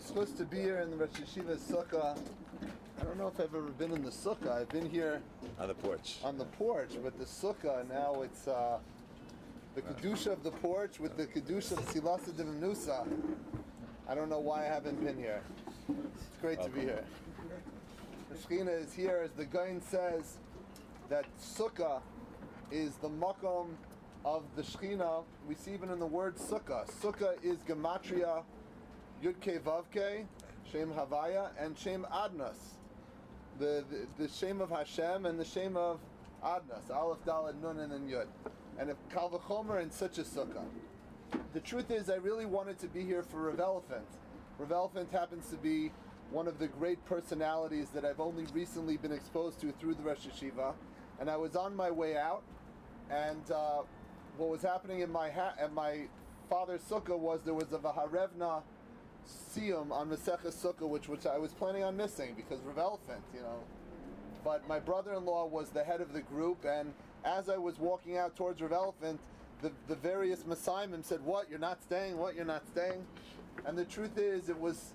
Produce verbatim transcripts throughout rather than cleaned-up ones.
supposed to be here in the Rosh Yeshiva's Sukkah. I don't know if I've ever been in the Sukkah. I've been here on the porch. On the porch, but the Sukkah now it's uh, the kedusha of the porch with the kedusha of Silasa Divimnusa. I don't know why I haven't been here. It's great to be here. The Shekhinah is here, as the Gaon says that Sukkah is the makom of the Shekhinah. We see even in the word Sukkah. Sukkah is gematria Yud Kei Vav Kei, Shem Havaya, and Shem Adnas. The, the the Shem of Hashem and the Shem of Adnas. Aleph, Daled, Nun, and then Yud. And if Kal V'chomer in such a Sukkah. The truth is, I really wanted to be here for Rav Elephant. Rav Elephant happens to be one of the great personalities that I've only recently been exposed to through the Rosh Yeshiva. And I was on my way out, and uh, what was happening in my ha- at my father's Sukkah was there was a Vaharevna Siyum on Maseches Sukkah, which which I was planning on missing because Rav Elephant, you know. But my brother-in-law was the head of the group, and as I was walking out towards Rav Elephant, the the various Messiahim said, "What? You're not staying? What? You're not staying?" And the truth is, it was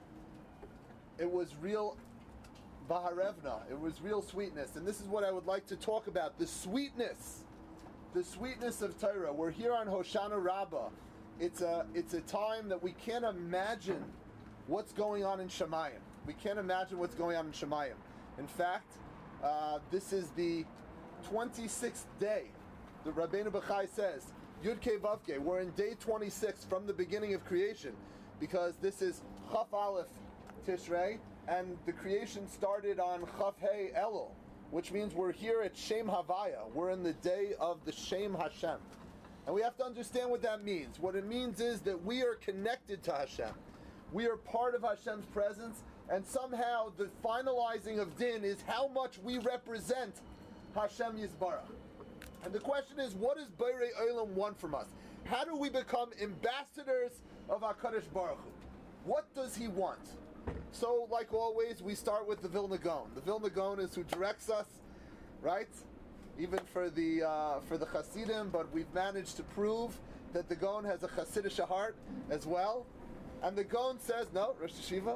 it was real Vaharevna. It was real sweetness, and this is what I would like to talk about: the sweetness, the sweetness of Torah. We're here on Hoshana Rabbah. It's a it's a time that we can't imagine what's going on in Shemayim. We can't imagine what's going on in Shemayim. In fact, uh, this is the twenty-sixth day. The Rabbeinu Bachai says, Yud Kei Vav Kei, we're in day twenty-six from the beginning of creation, because this is Chaf Aleph Tishrei, and the creation started on Chaf Hei Elul, which means we're here at Shem Havaya. We're in the day of the Shem Hashem. And we have to understand what that means. What it means is that we are connected to Hashem. We are part of Hashem's presence, and somehow the finalizing of Din is how much we represent Hashem Yisbarach. And the question is, what does Borei Olam want from us? How do we become ambassadors of HaKadosh Baruch Hu? What does He want? So, like always, we start with the Vilna Gaon. The Vilna Gaon is who directs us, right? Even for the uh, for the Hasidim, but we've managed to prove that the Gaon has a Hasidic heart as well. And the Gaon says, no, Rosh Yeshiva?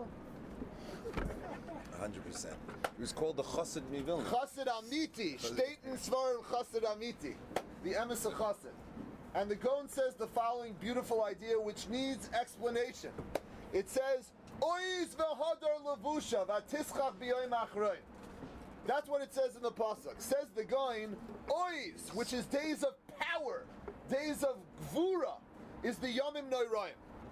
one hundred percent. He was called the Chassid Mivilna. Chassid Amiti. Shteiten Svarim Chassid Amiti. The emes of Chassid. And the Gaon says the following beautiful idea which needs explanation. It says, Oiz v'hodar levusha v'tischach b'yoyim achroin. That's what it says in the pasuk. Says the Gaon, Oiz, which is days of power, days of gvura, is the Yomim Noirayim.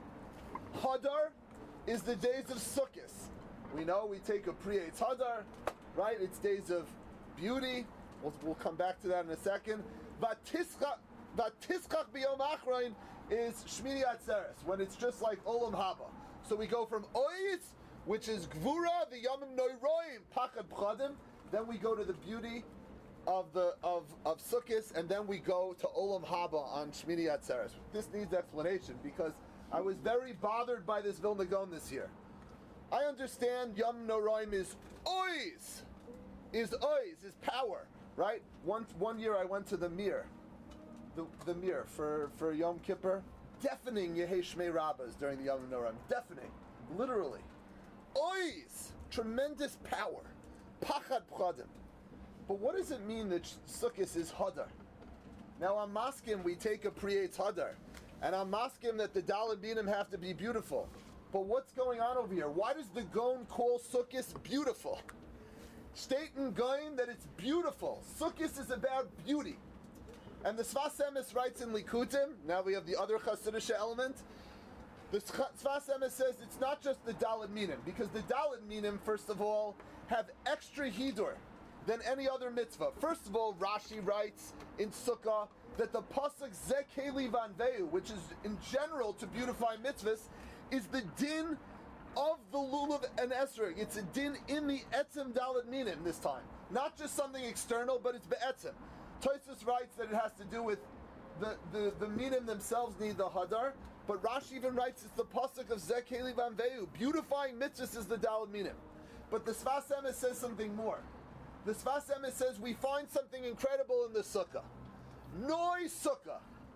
Hadar is the days of Sukkos. We know we take a Pri-Eitz Hadar, right? It's days of beauty. We'll, we'll come back to that in a second. Vatischach b'yom achroin is Shmini Atzeres, when it's just like Olam Haba. So we go from Oiz, which is gvura, the Yomim Noirayim, Pachad B'chadim. Then we go to the beauty of the of of Sukkos, and then we go to Olam Haba on Shmini Atzeres. This needs explanation because I was very bothered by this Vilna Gaon this year. I understand Yom Noraim is Oiz, is Oiz, is power, right? One one year I went to the Mir, the the Mir for for Yom Kippur, deafening Yehei Shmei Rabbas during the Yom Noraim, deafening, literally. Oiz, tremendous power. Pachad Pchadim. But what does it mean that Sukkos is Hadar? Now on Maskim we take a Pri-Eitz Hadar, and on Maskim that the Daled Binim have to be beautiful. But what's going on over here? Why does the Gaon call Sukkos beautiful? Staten Gaon that it's beautiful. Sukkos is about beauty. And the Sfas Emes writes in Likutim, now we have the other Hasidic element, the Sfas Emes says it's not just the Daled Minim, because the Daled Minim, first of all, have extra hidur than any other mitzvah. First of all, Rashi writes in Sukkah that the pasuk Zeh Keli Vanveu, which is in general to beautify mitzvahs, is the din of the lulav and esrog. It's a din in the etzem Daled Minim this time, not just something external, but it's be'etzem. Tosfos writes that it has to do with the the the minim themselves need the hadar, but Rashi even writes it's the pasuk of Zeh Keli Vanveu. Beautifying mitzvahs is the Daled Minim. But the Sfas Emes says something more. The Sfas Emes says we find something incredible in the Sukkah. Noi Sukkah.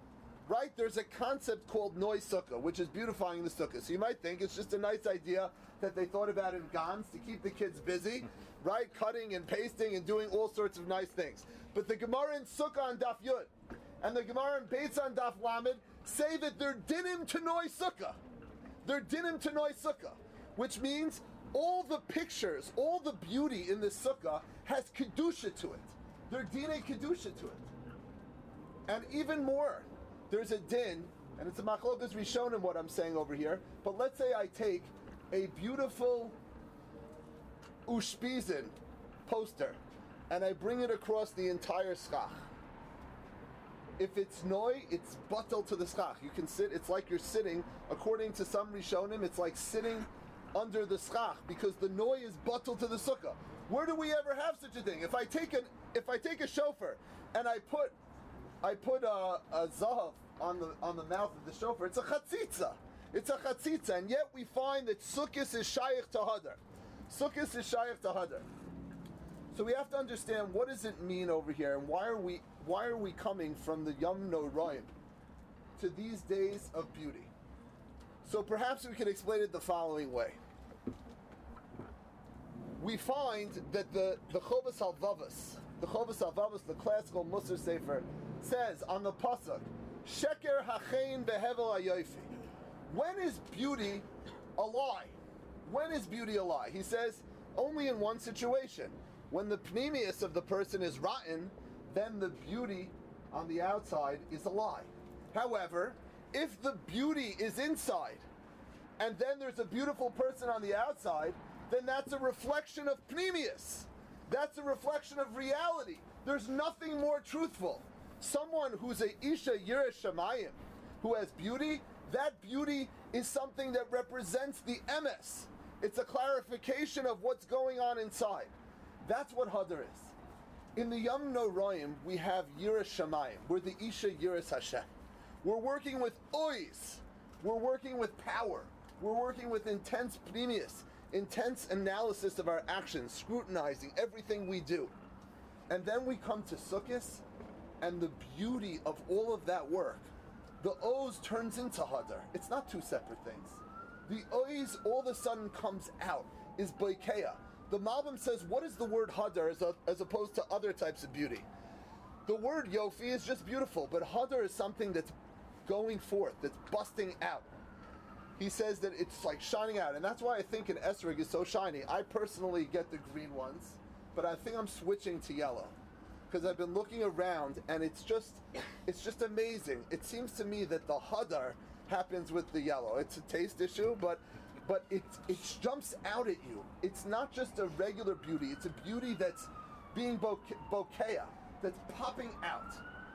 right? There's a concept called Noi Sukkah, which is beautifying the Sukkah. So you might think it's just a nice idea that they thought about in Gans to keep the kids busy, right? Cutting and pasting and doing all sorts of nice things. But the Gemara in Sukkah on Daf Yud and the Gemara in Beitz on Daf Lamed say that they're dinim to Noi Sukkah. They're dinim to Noi Sukkah, which means all the pictures, all the beauty in the Sukkah has Kedusha to it. They're dinei Kedusha to it. And even more, there's a din, and it's a machlokas rishonim what I'm saying over here, but let's say I take a beautiful ushpizin poster and I bring it across the entire schach. If it's noi, it's batel to the schach. You can sit, it's like you're sitting, according to some rishonim, it's like sitting under the schach because the noi is batel to the sukkah. Where do we ever have such a thing? If I take an, if I take a shofar and I put I put a, a zahav on the on the mouth of the shofar, it's a chatzitza. It's a chatzitza, and yet we find that sukkis is shayich to hadar. Sukkis is shayich to hadar. So we have to understand what does it mean over here, and why are we why are we coming from the Yom Noraim to these days of beauty? So perhaps we can explain it the following way. We find that the the Chovas Halvavos, the Chovas Halvavos, the classical Musar Sefer, says on the pasuk, "Sheker hachein behevel hayofi." When is beauty a lie? When is beauty a lie? He says only in one situation. When the pneumius of the person is rotten, then the beauty on the outside is a lie. However, if the beauty is inside, and then there's a beautiful person on the outside, then that's a reflection of pneumius. That's a reflection of reality. There's nothing more truthful. Someone who's a Isha Yireh Shamayim, who has beauty, that beauty is something that represents the emes. It's a clarification of what's going on inside. That's what Hadar is. In the Yom Noraim, we have Yireh Shamayim. We're the Isha Yiras Hashem. We're working with ois. We're working with power. We're working with intense pneumius, intense analysis of our actions, scrutinizing everything we do. And then we come to Sukkos, and the beauty of all of that work, the Oz turns into Hadar. It's not two separate things. The Oz all of a sudden comes out, is Boikeya. The Malbim says, what is the word Hadar as, a, as opposed to other types of beauty? The word Yofi is just beautiful, but Hadar is something that's going forth, that's busting out. He says that it's like shining out, and that's why I think an esrog is so shiny. I personally get the green ones, but I think I'm switching to yellow. Because I've been looking around, and it's just, it's just amazing. It seems to me that the hadar happens with the yellow. It's a taste issue, but but it it jumps out at you. It's not just a regular beauty. It's a beauty that's being bokeh, that's popping out,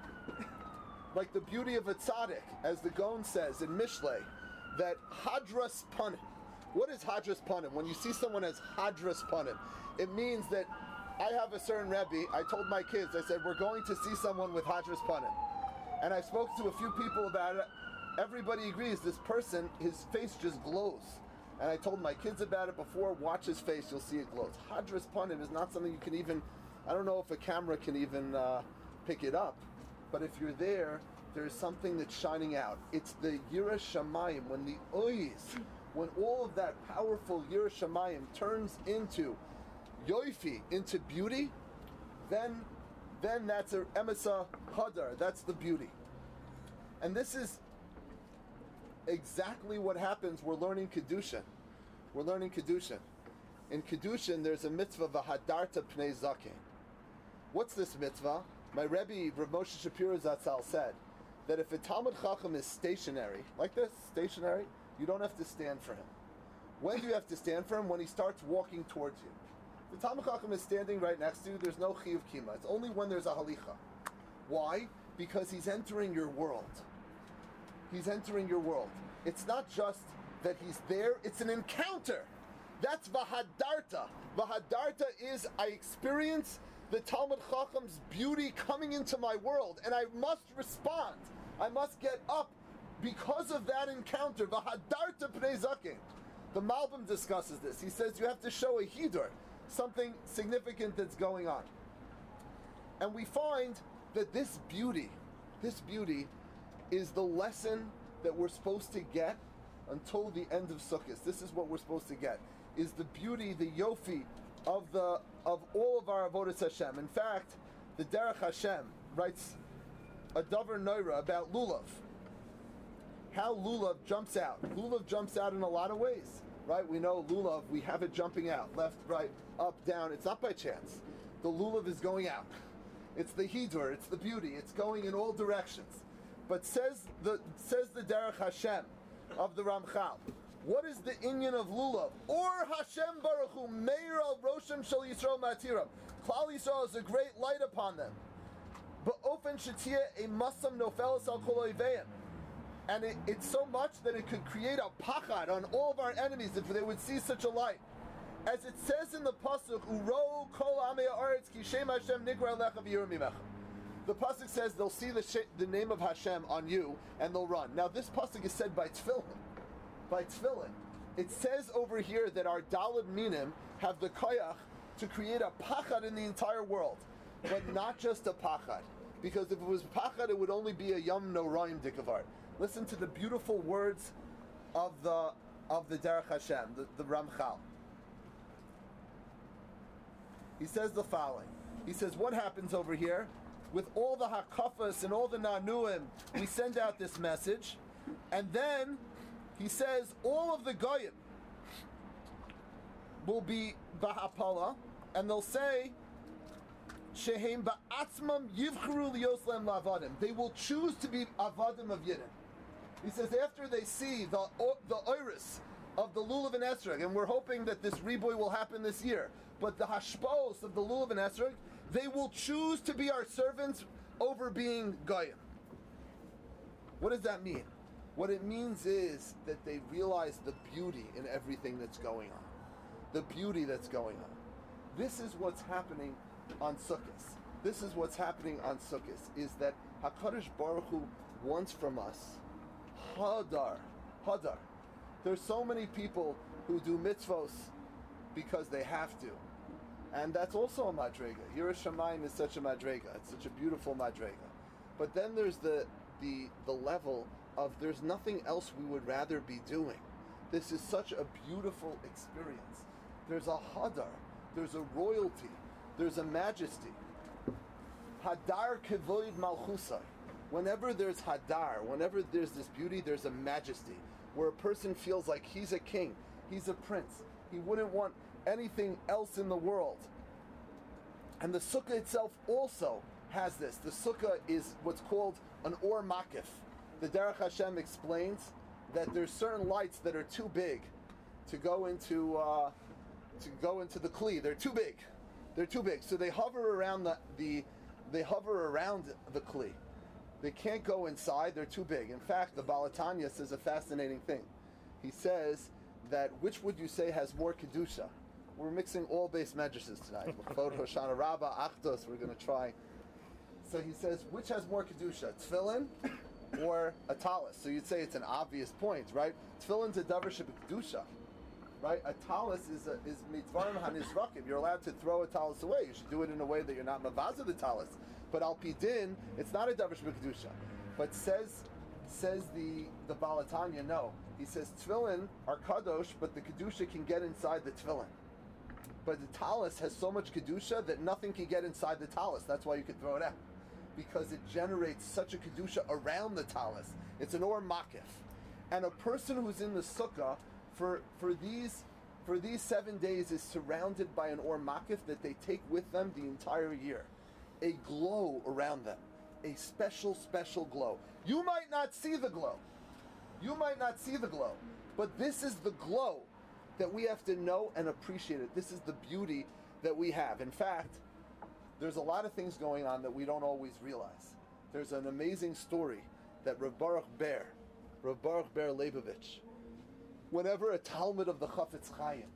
like the beauty of a tzaddik, as the Gaon says in Mishlei, that hadras panim. What is hadras panim? When you see someone as hadras panim, it means that. I have a certain Rebbe, I told my kids, I said, we're going to see someone with Hadras Panim. And I spoke to a few people about it. Everybody agrees, this person, his face just glows. And I told my kids about it before, watch his face, you'll see it glows. Hadras Panim is not something you can even, I don't know if a camera can even uh, pick it up. But if you're there, there's something that's shining out. It's the Yireh Shamayim, when the Ois, when all of that powerful Yireh Shamayim turns into Yoifi, into beauty, then then that's a emesa hadar, that's the beauty. And this is exactly what happens. We're learning Kedushin. We're learning Kedushin. In Kedushin, there's a mitzvah, v'hadarta pnei zaken. What's this mitzvah? My Rebbe, Rav Moshe Shapiro Zatzal, said that if a Talmud Chacham is stationary, like this, stationary, you don't have to stand for him. When do you have to stand for him? When he starts walking towards you. The Talmud Chacham is standing right next to you, there's no chiyuv kima. It's only when there's a halicha. Why? Because he's entering your world. He's entering your world. It's not just that he's there, it's an encounter. That's vahadarta. Vahadarta is, I experience the Talmud Chacham's beauty coming into my world, and I must respond. I must get up because of that encounter. Vahadarta pnei zaken. The Malbim discusses this. He says you have to show a hidur, something significant that's going on. And we find that this beauty, this beauty is the lesson that we're supposed to get until the end of Sukkot. This is what we're supposed to get, is the beauty, the yofi of the of all of our avodas Hashem. In fact, the Derech Hashem writes a Davar Noira about Lulav. How Lulav jumps out. Lulav jumps out in a lot of ways, right? We know Lulav, we have it jumping out, left, right, up, down. It's not by chance. The Lulav is going out. It's the Hidur, it's the beauty, it's going in all directions. But says the says the Derech Hashem of the Ramchal, what is the inyan of Lulav? Or Hashem Baruch Hu Meir al Rosham Shel Yisrael Matiram. Klal Yisrael is a great light upon them. But Ofen Shatia a Masam Nofelis al Kol Oiveim. And it, it's so much that it could create a pachad on all of our enemies if they would see such a light. As it says in the pasuk, Uro Kol Amei Haaretz Ki Shem Hashem Nikra Lecha V'Yiru Mimecha. The pasuk says they'll see the sh- the name of Hashem on you and they'll run. Now this pasuk is said by tefillin. By tefillin. It says over here that our Daled Minim have the koyach to create a pachad in the entire world. But not just a pachad. Because if it was pachad, it would only be a yom noraim dikavar. Listen to the beautiful words of the of the Derech Hashem, the, the Ramchal. He says the following. He says, what happens over here? With all the hakafas and all the nanuim, we send out this message. And then he says, all of the goyim will be bahapala, and they'll say, shehem ba'atzmam yivchru liyoslem lavadim. They will choose to be avadim of Yidden. He says, after they see the the iris of the Lulav and Esrog, and we're hoping that this reboy will happen this year, but the hashpos of the Lulav and Esrog, they will choose to be our servants over being Goyim. What does that mean? What it means is that they realize the beauty in everything that's going on. The beauty that's going on. This is what's happening on Sukkot. This is what's happening on Sukkot, is that HaKadosh Baruch Hu wants from us Hadar. Hadar. There's so many people who do mitzvos because they have to. And that's also a madrega. Yiras Shamayim is such a madrega. It's such a beautiful madrega. But then there's the the the level of there's nothing else we would rather be doing. This is such a beautiful experience. There's a hadar. There's a royalty. There's a majesty. Hadar kevoid malchusai. Whenever there's hadar, whenever there's this beauty, there's a majesty. Where a person feels like he's a king. He's a prince. He wouldn't want anything else in the world. And the sukkah itself also has this. The sukkah is what's called an or makif. The Derech Hashem explains that there's certain lights that are too big to go into uh, to go into the kli. They're too big. They're too big. So they hover around the, the they hover around the kli. They can't go inside. They're too big. In fact, the Balatanya says a fascinating thing. He says that which would you say has more kedusha? We're mixing all base medrashes tonight. L'chvod Hoshana Rabbah, Achdos, we're going to try. So he says, which has more kedusha, tefillin or a talis? So you'd say it's an obvious point, right? Tefillin's a davar shebekdusha, right? A talis is a, is mitvarim hanizrakim. You're allowed to throw a talis away. You should do it in a way that you're not mavaza the talis. But al pidin, it's not a davar shebekdusha. But says says the the Balatanya, no. He says tefillin are kadosh, but the kedusha can get inside the tefillin. But the talis has so much kedusha that nothing can get inside the talis. That's why you can throw it out, because it generates such a kedusha around the talis. It's an or makif, and a person who's in the sukkah for for these for these seven days is surrounded by an or makif that they take with them the entire year, a glow around them, a special special glow. You might not see the glow, you might not see the glow, but this is the glow that we have to know and appreciate it. This is the beauty that we have. In fact, there's a lot of things going on that we don't always realize. There's an amazing story that Rav Baruch Ber, Rav Baruch Ber Leibovich, whenever a Talmud of the Chafetz Chaim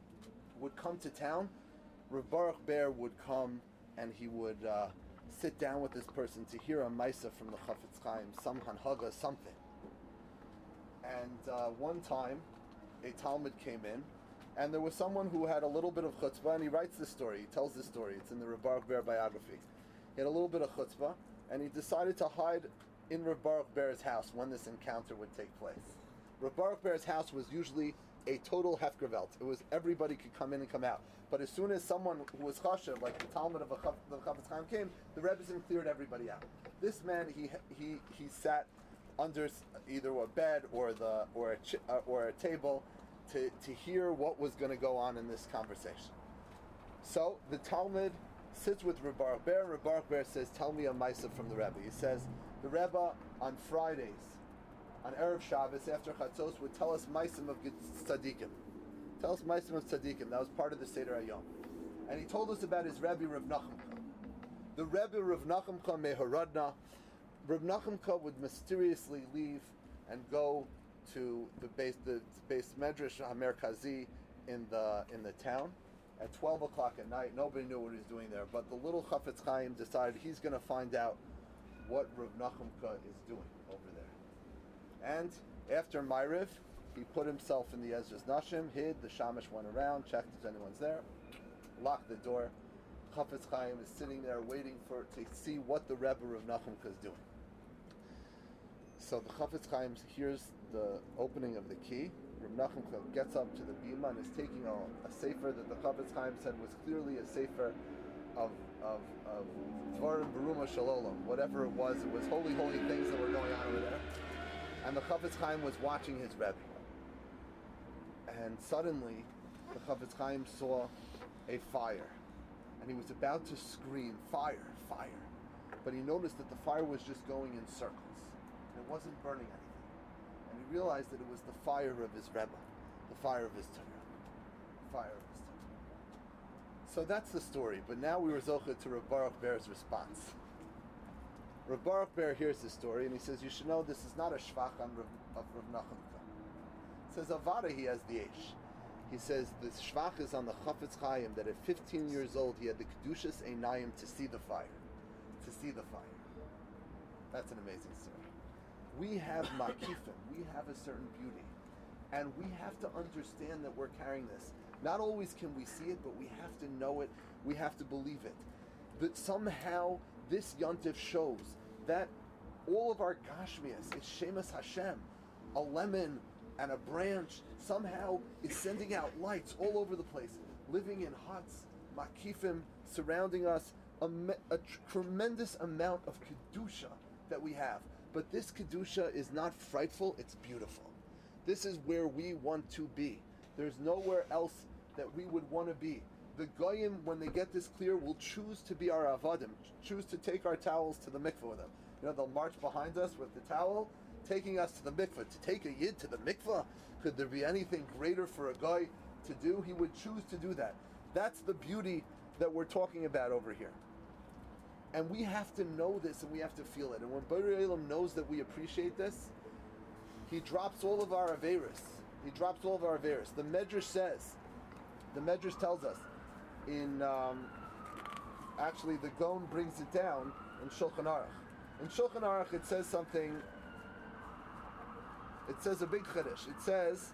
would come to town, Rav Baruch Ber would come and he would uh, sit down with this person to hear a Maisa from the Chafetz Chaim, some Hanhaga, something. And uh, one time, a Talmud came in, and there was someone who had a little bit of chutzpah, and he writes this story, he tells this story, it's in the Rav Baruch Ber biography. He had a little bit of chutzpah, and he decided to hide in Rav Baruch Ber's house when this encounter would take place. Rav Baruch Ber's house was usually a total hefkervelt. It was everybody could come in and come out. But as soon as someone who was chashav, like the Talmud of the Chafetz Chaim came, the Rebbetzin cleared everybody out. This man, he he he sat under either a bed or the or a ch- uh, or a table to to hear what was going to go on in this conversation. So the Talmud sits with Rav Baruch Ber, and Rav Baruch Ber says, "Tell me a ma'aseh from the Rebbe." He says, the Rebbe on Fridays, on Erev Shabbos after Chatzos, would tell us ma'asim of tzaddikim. Tell us ma'asim of tzaddikim. That was part of the Seder Hayom. And he told us about his Rebbe Rav Nachumka. The Rebbe Rav Nachumka Meharadna. Rav Nachumka would mysteriously leave and go to the base, the base Medrash HaMerkazi in the in the town at twelve o'clock at night. Nobody knew what he was doing there, but the little Chafetz Chaim decided he's going to find out what Rav Nachumka is doing over there. And after Ma'ariv, he put himself in the Ezra's Nashim, hid, the Shamash went around, checked if anyone's there, locked the door. Chafetz Chaim is sitting there waiting for to see what the Rebbe Rav Nachumka is doing. So the Chafetz Chaim hears the opening of the key. Rav Nachumka gets up to the bima and is taking a, a sefer that the Chafetz Chaim said was clearly a sefer of of of Dvarim Beruma Shalom, whatever it was. It was holy, holy things that were going on over there. And the Chafetz Chaim was watching his Rebbe. And suddenly, the Chafetz Chaim saw a fire. And he was about to scream, "Fire, fire!" But he noticed that the fire was just going in circles. And it wasn't burning anything. And he realized that it was the fire of his Rebbe, the fire of his Torah, the fire of his Torah. So that's the story. But now we were zocheh to Rav Baruch Ber's response. Rav Baruch Ber hears the story and he says, "You should know this is not a shvach on Rav, of Rav Nachumka." It says Avada he has the Eish. He says the shvach is on the Chafetz Chaim that at fifteen years old he had the Kedushas Einayim to see the fire. To see the fire. That's an amazing story. We have makifim. We have a certain beauty. And we have to understand that we're carrying this. Not always can we see it, but we have to know it. We have to believe it. That somehow this Yontif shows that all of our Gashmias is Shemas Hashem. A lemon and a branch somehow is sending out lights all over the place. Living in huts, makifim surrounding us, a, me- a tr- tremendous amount of Kedusha that we have. But this Kedusha is not frightful, it's beautiful. This is where we want to be. There's nowhere else that we would want to be. The Goyim, when they get this clear, will choose to be our Avadim, choose to take our towels to the mikveh with them. You know, they'll march behind us with the towel, taking us to the mikveh. To take a Yid to the mikveh, could there be anything greater for a guy to do? He would choose to do that. That's the beauty that we're talking about over here. And we have to know this and we have to feel it. And when Borei Olam knows that we appreciate this, he drops all of our Averis. He drops all of our Averis. The Medrash says, the Medrash tells us, in, um, actually the Gon brings it down in Shulchan Aruch. In Shulchan Aruch it says something, it says a big chiddush. It says,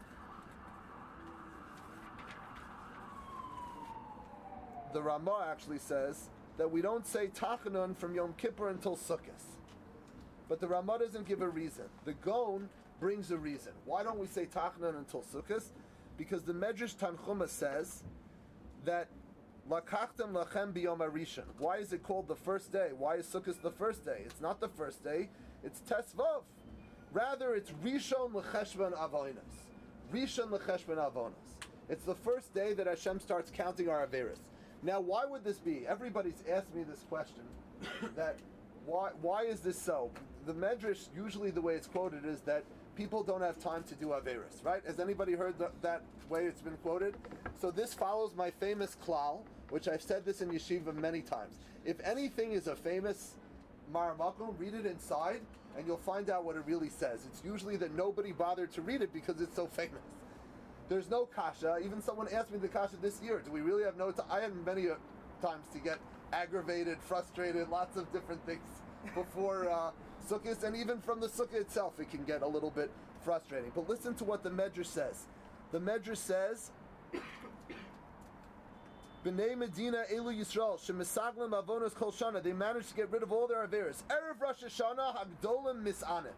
the Ramah actually says, that we don't say Tachanun from Yom Kippur until Sukkot. But the Ramah doesn't give a reason. The Gon brings a reason. Why don't we say Tachanun until Sukkot? Because the Medrash Tanchuma says that Lakachtem lachem biyom harishon. Why is it called the first day? Why is Sukkot the first day? It's not the first day. It's Tesvav. Rather, it's Rishon l'cheshvan avonos. Rishon l'cheshvan avonos. It's the first day that Hashem starts counting our averis. Now, why would this be? Everybody's asked me this question. That why why is this so? The Medrash, usually the way it's quoted is that people don't have time to do Averis, right? Has anybody heard the, that way it's been quoted? So this follows my famous klal, which I've said this in yeshiva many times. If anything is a famous Maramakum, read it inside, and you'll find out what it really says. It's usually that nobody bothered to read it because it's so famous. There's no kasha. Even someone asked me the kasha this year. Do we really have no time? I had many uh, times to get aggravated, frustrated, lots of different things before uh, Sukkot, and even from the Sukkah itself, it can get a little bit frustrating. But listen to what the Medrash says. The Medrash says B'nai Medina Elu Yisrael Shemesaglim Avonos Kol Shana. They managed to get rid of all their averos. Erev Rosh Hashanah Hagdolim Misanim.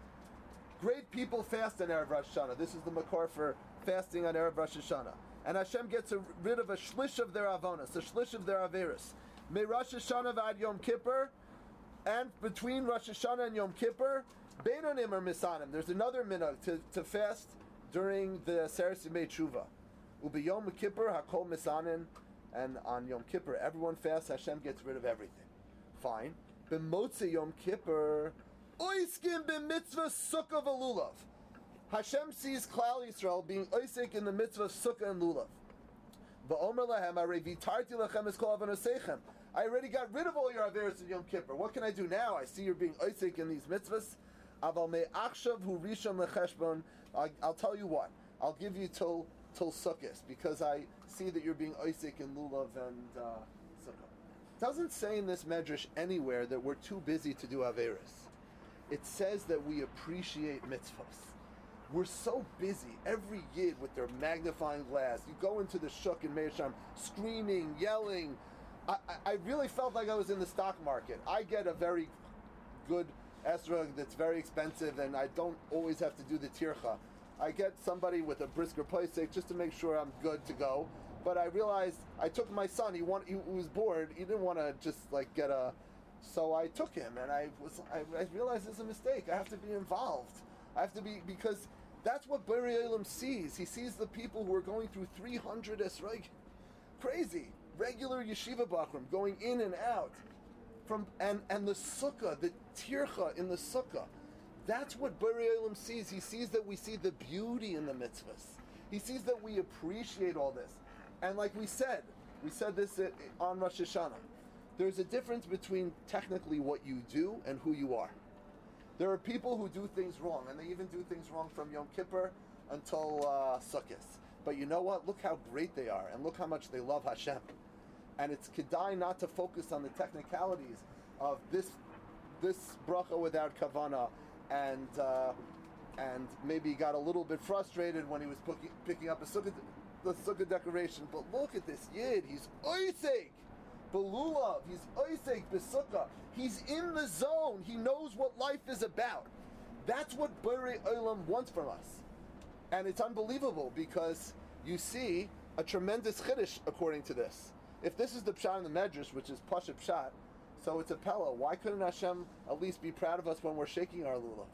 Great people fast on Erev Rosh Hashanah. This is the makor for fasting on Erev Rosh Hashanah. And Hashem gets a, rid of a shlish of their avonos, a shlish of their averos. Me Rosh Hashanah v'ad Yom Kippur, and between Rosh Hashanah and Yom Kippur, Beinonim or Misanim. There's another minhag to, to fast during the Seres Yemei Tshuva. Ubi Yom Kippur Hakol Misanim. And on Yom Kippur, everyone fasts, Hashem gets rid of everything. Fine. B'motzi Yom Kippur, oiskim b'mitzvah sukkah v'lulav. Hashem sees Klal Yisrael being oisik in the mitzvah sukkah and lulav. V'omer lahem, arei vitarti lechem es kol avonosechem. I already got rid of all your averos in Yom Kippur. What can I do now? I see you're being oisik in these mitzvahs. Aval me'achshav hu rishon lecheshbon. I'll tell you what. I'll give you till till Sukkot, because I see that you're being Isaac and Lulav and uh, Sukkot. It doesn't say in this medrash anywhere that we're too busy to do Averis. It says that we appreciate mitzvahs. We're so busy, every yid with their magnifying glass. You go into the shuk in Meir Sham, screaming, yelling. I, I, I really felt like I was in the stock market. I get a very good esrog that's very expensive, and I don't always have to do the tircha. I get somebody with a brisker playsake just to make sure I'm good to go. But I realized I took my son. He want, he was bored. He didn't want to just like get a. So I took him, and I was. I, I realized it's a mistake. I have to be involved. I have to be, because that's what Bari Olam sees. He sees the people who are going through three hundred esrog, crazy regular yeshiva bachrim going in and out from, and and the sukkah, the tircha in the sukkah. That's what Bari Olam sees. He sees that we see the beauty in the mitzvahs. He sees that we appreciate all this. And like we said, we said this on Rosh Hashanah, there's a difference between technically what you do and who you are. There are people who do things wrong, and they even do things wrong from Yom Kippur until uh, Sukkot. But you know what? Look how great they are, and look how much they love Hashem. And it's kedai not to focus on the technicalities of this this bracha without kavanah, and uh, and maybe he got a little bit frustrated when he was picking, picking up a sukkah, the sukkah decoration. But look at this yid; he's oisek, belulav. He's oisek b'sukkah. He's in the zone. He knows what life is about. That's what Bari Olam wants from us, and it's unbelievable because you see a tremendous chiddush according to this. If this is the pshat in the medrash, which is pasha pshat, so it's a pella. Why couldn't Hashem at least be proud of us when we're shaking our lulav?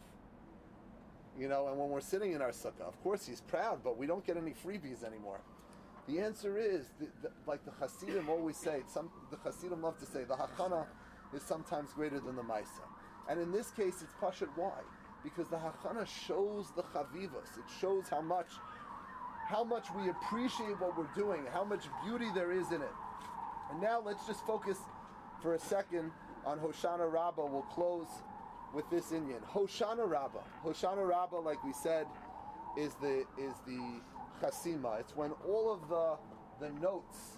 You know, and when we're sitting in our sukkah? Of course He's proud, but we don't get any freebies anymore. The answer is, the, the, like the Hasidim always say, some the Hasidim love to say, the hachana is sometimes greater than the maisa. And in this case, it's pashat. Why? Because the hachana shows the chavivos. It shows how much, how much we appreciate what we're doing, how much beauty there is in it. And now let's just focus for a second on Hoshana Rabbah. We'll close with this Inyan. Hoshana Rabbah. Hoshana Rabbah, like we said, is the is the chasima. It's when all of the the notes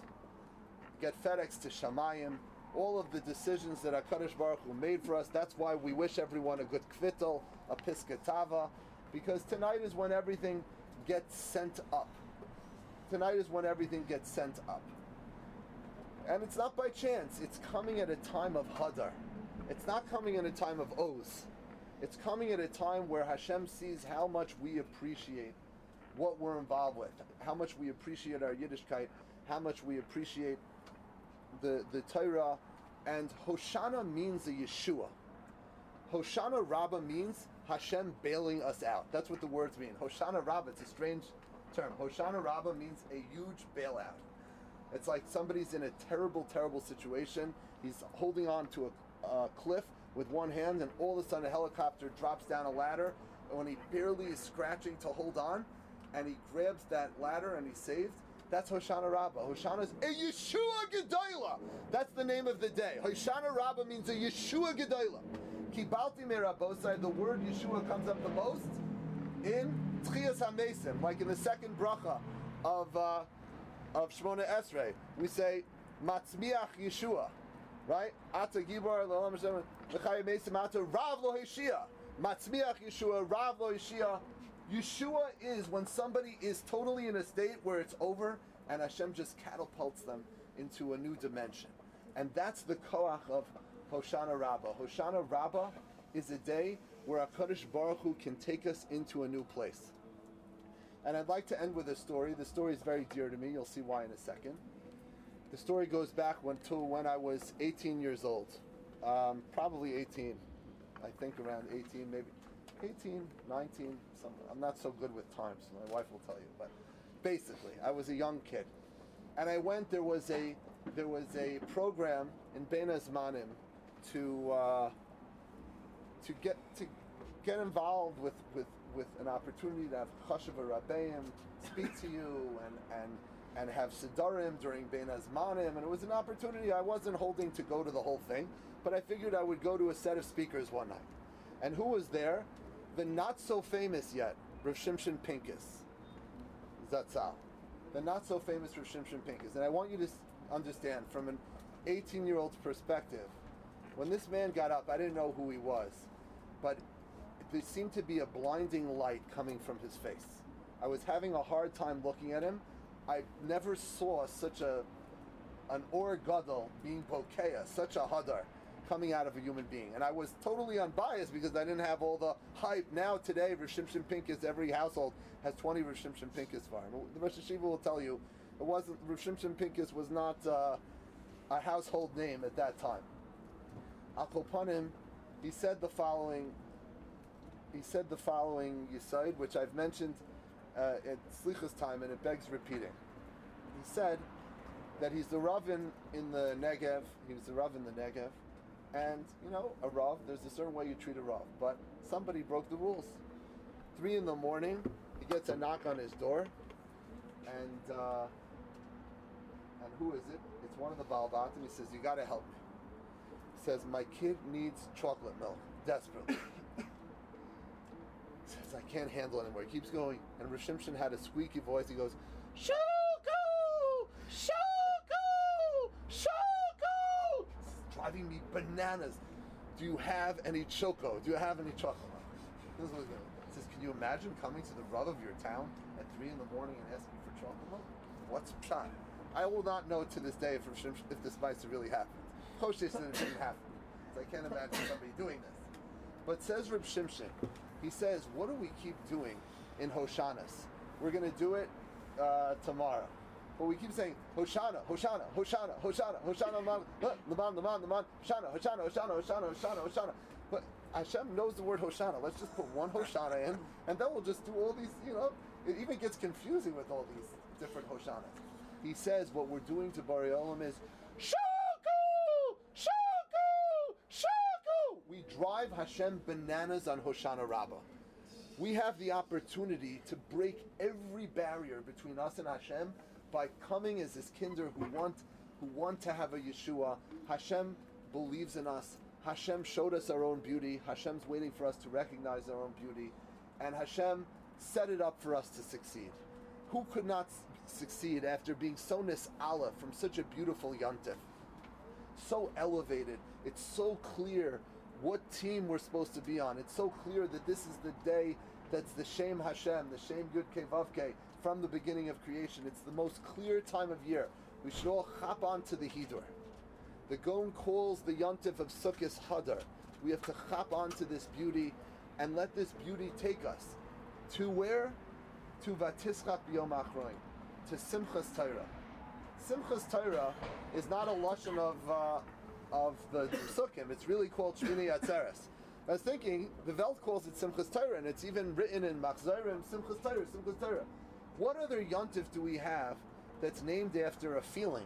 get FedEx to Shamayim, all of the decisions that HaKadosh Baruch Hu made for us. That's why we wish everyone a good kvittel, a piskatava, because tonight is when everything gets sent up. Tonight is when everything gets sent up. And it's not by chance. It's coming at a time of Hadar. It's not coming at a time of Oz. It's coming at a time where Hashem sees how much we appreciate what we're involved with, how much we appreciate our Yiddishkeit, how much we appreciate the, the Torah. And Hoshana means a Yeshua. Hoshana Rabbah means Hashem bailing us out. That's what the words mean. Hoshana Rabbah, it's a strange term. Hoshana Rabbah means a huge bailout. It's like somebody's in a terrible, terrible situation. He's holding on to a, a cliff with one hand, and all of a sudden a helicopter drops down a ladder, and when he barely is scratching to hold on, and he grabs that ladder and he's saved, that's Hoshana Rabbah. Hoshana is a Yeshua Gedolah. That's the name of the day. Hoshana Rabbah means a Yeshua Gedolah. Kibalti me Rabbosai, the word Yeshua comes up the most in Tchias HaMesim, like in the second bracha of... Uh, of Shmona Esrei, we say Matzmiach Yeshua, right? Ata Gibor L'Olam Hashem L'Chayim Meisim Ata Rav Lo Heshia. Matzmiach Yeshua, Rav Lo Heshia. Yeshua is when somebody is totally in a state where it's over, and Hashem just catapults them into a new dimension. And that's the koach of Hoshana Rabbah. Hoshana Rabbah is a day where HaKadosh Baruch Hu can take us into a new place. And I'd like to end with a story. The story is very dear to me. You'll see why in a second. The story goes back when, to when I was eighteen years old. Um, probably eighteen. I think around eighteen, maybe eighteen, nineteen, something. I'm not so good with times. So my wife will tell you. But basically, I was a young kid. And I went, there was a there was a program in Bein Hazmanim to uh, to get to get involved with, with, with an opportunity to have Chashuv Rabbeim speak to you and, and and have Siddharim during Bein Hazmanim, and it was an opportunity. I wasn't holding to go to the whole thing, but I figured I would go to a set of speakers one night. And who was there? The not so famous yet Rav Shimshon Pincus Zatzal. The not so famous Rav Shimshon Pincus. And I want you to understand from an eighteen-year-old's perspective, when this man got up, I didn't know who he was, but there seemed to be a blinding light coming from his face. I was having a hard time looking at him. I never saw such a an or gadol being bokeya, such a hadar coming out of a human being. And I was totally unbiased because I didn't have all the hype. Now today, Rav Shimshon Pincus, every household has twenty Rav Shimshon Pincus for him. The Rosh Hashiva will tell you, it wasn't, Rav Shimshon Pincus was not uh, a household name at that time. Al Kol Panim, he said the following, he said the following Yisaid, which I've mentioned uh, at Slichas time, and it begs repeating. He said that he's the Rav in, in the Negev, he was the Rav in the Negev, and, you know, a Rav, there's a certain way you treat a Rav, but somebody broke the rules. Three in the morning, he gets a knock on his door, and uh, and who is it? It's one of the Balbatim. He says, you got to help me. He says, my kid needs chocolate milk, desperately. He says, I can't handle it anymore. He keeps going, and Rav Shimshon had a squeaky voice. He goes, Shoko! Shoko! Shoko! It's driving me bananas. Do you have any choco? Do you have any chocolate milk? This is what he's doing. He says, can you imagine coming to the Rav of your town at three in the morning and asking for chocolate milk? What's pshat? I will not know to this day if, if this might have really happened. Choshesh said it didn't happen. So I can't imagine somebody doing this. But says Reb Shimshon, he says, what do we keep doing in Hoshanas? We're going to do it uh, tomorrow. But we keep saying, Hoshana, Hoshana, Hoshana, Hoshana, Hoshana, Laman, Laman, Laman, Laman, Hoshana, Hoshana, Hoshana, Hoshana, Hoshana, Hoshana. But Hashem knows the word Hoshana. Let's just put one Hoshana in, and then we'll just do all these, you know, it even gets confusing with all these different Hoshanas. He says what we're doing to Bari Olam is, Shoku! Shoku! Shoku! We drive Hashem bananas on Hoshana Rabbah. We have the opportunity to break every barrier between us and Hashem by coming as his kinder who want who want to have a Yeshua. Hashem believes in us. Hashem showed us our own beauty. Hashem's waiting for us to recognize our own beauty. And Hashem set it up for us to succeed. Who could not s- succeed after being so nis'ala from such a beautiful yontif? So elevated. It's so clear what team we're supposed to be on. It's so clear that this is the day that's the Shem Hashem, the Shem Yud Kei Vav Kei, from the beginning of creation. It's the most clear time of year. We should all hop onto the Hidur. The Gaon calls the Yontif of Sukkot Hadar. We have to hop onto this beauty and let this beauty take us to where? To Vatischach B'Yom Achroin, to Simchas Torah. Simchas Torah is not a lashon of uh, of the Sukkim. It's really called Shmini Atzeres. I was thinking, the Welt calls it Simchas Torah, and it's even written in Machzorim, Simchas Torah, Simchas Torah. What other Yontif do we have that's named after a feeling?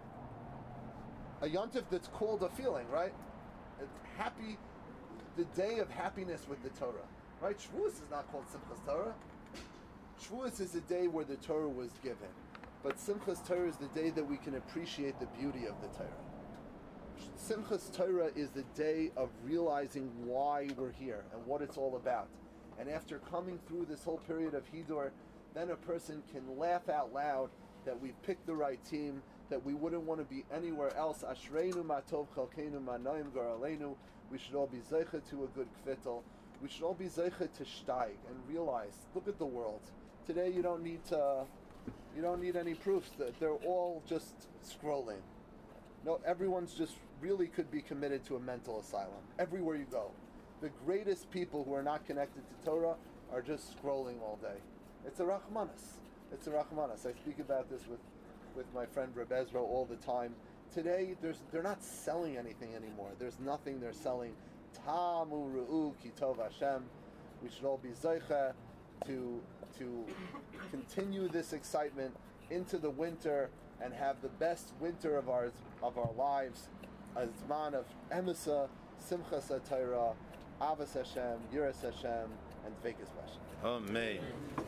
A Yontif that's called a feeling, right? It's happy, the day of happiness with the Torah, right? Shavuos is not called Simchas Torah. Shavuos is a day where the Torah was given, but Simchas Torah is the day that we can appreciate the beauty of the Torah. Simchas Torah is the day of realizing why we're here and what it's all about. And after coming through this whole period of Hidur, then a person can laugh out loud that we've picked the right team, that we wouldn't want to be anywhere else. Ashreinu matov chalkeinu ma'noim garaleinu. We should all be zeicha to a good kvittel. We should all be zeicha to steig and realize, look at the world. Today you don't need to You don't need any proofs. That they're all just scrolling. No, everyone's just really could be committed to a mental asylum. Everywhere you go. The greatest people who are not connected to Torah are just scrolling all day. It's a Rachmanis. It's a Rachmanis. I speak about this with, with my friend Reb Ezra all the time. Today, there's they're not selling anything anymore. There's nothing they're selling. Tamu ru'u ki tov Hashem. We should all be zeicha to to continue this excitement into the winter and have the best winter of our of our lives, a zman of emisa, simchas HaTorah, avos Hashem, yiras Hashem, and dveikus b'Hashem. Amen.